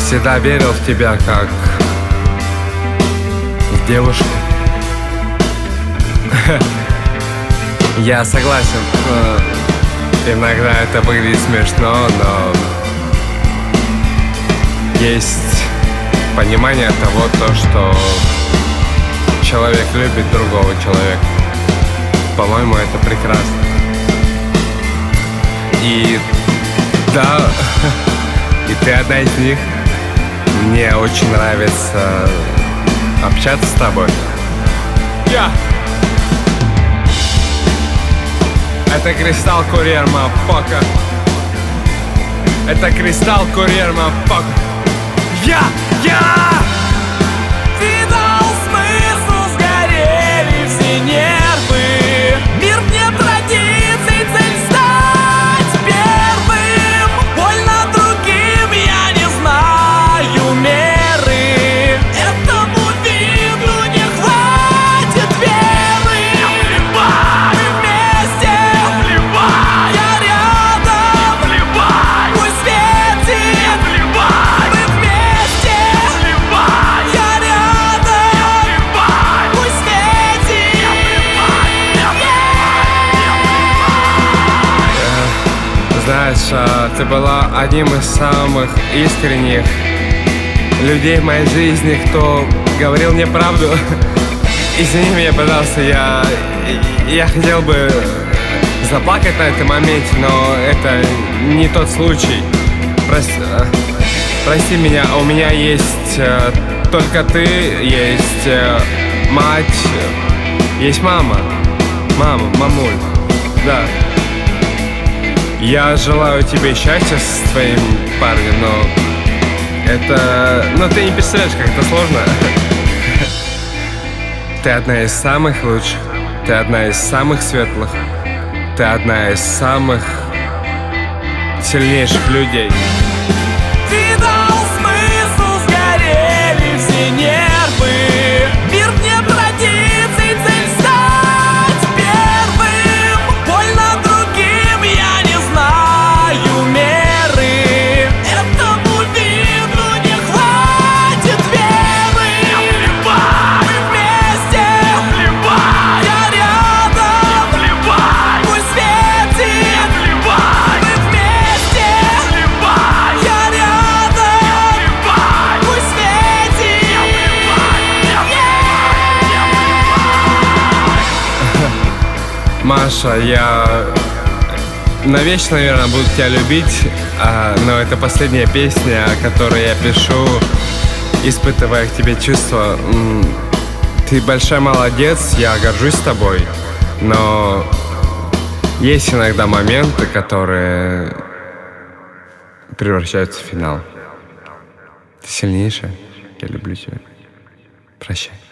всегда верил в тебя как в девушку. Я согласен, иногда это выглядит смешно, но есть понимание того, что человек любит другого человека. По-моему, это прекрасно. И да, и ты одна из них. Мне очень нравится общаться с тобой. Это Кристалл Курьер, мафака. Это Кристалл Курьер, мафака. Ты дал смысл, сгорели все нервы. Мир вне традиций, цель стать первым. Больно другим, я не знаю меры. Этому виду не хватит веры. Мы вместе, я рядом. Пусть светит. Мы вместе, я рядом. Пусть светит. Знаешь, ты была одним из самых искренних людей в моей жизни, кто говорил мне правду. Извини меня, пожалуйста, я хотел бы заплакать на этом моменте, но это не тот случай. Прости меня, у меня есть только ты, есть мать, есть мама. Мамуль, да. Я желаю тебе счастья с твоим парнем, но ты не представляешь, как это сложно. Ты одна из самых лучших, ты одна из самых светлых, ты одна из самых сильнейших людей. Ты дал смысл, сгорели все нервы. Мир вне традиций, цель стать первым. Больно другим, я не знаю меры. Этому виду не хватит веры. Мы вместе, я рядом. Пусть светит. Мы вместе, я рядом. Пусть светит. Маша, я навечно, наверное, буду тебя любить, но это последняя песня, которую я пишу, испытывая к тебе чувства. Ты большая молодец, я горжусь тобой, но есть иногда моменты, которые превращаются в финал. Ты сильнейшая, я люблю тебя. Прощай.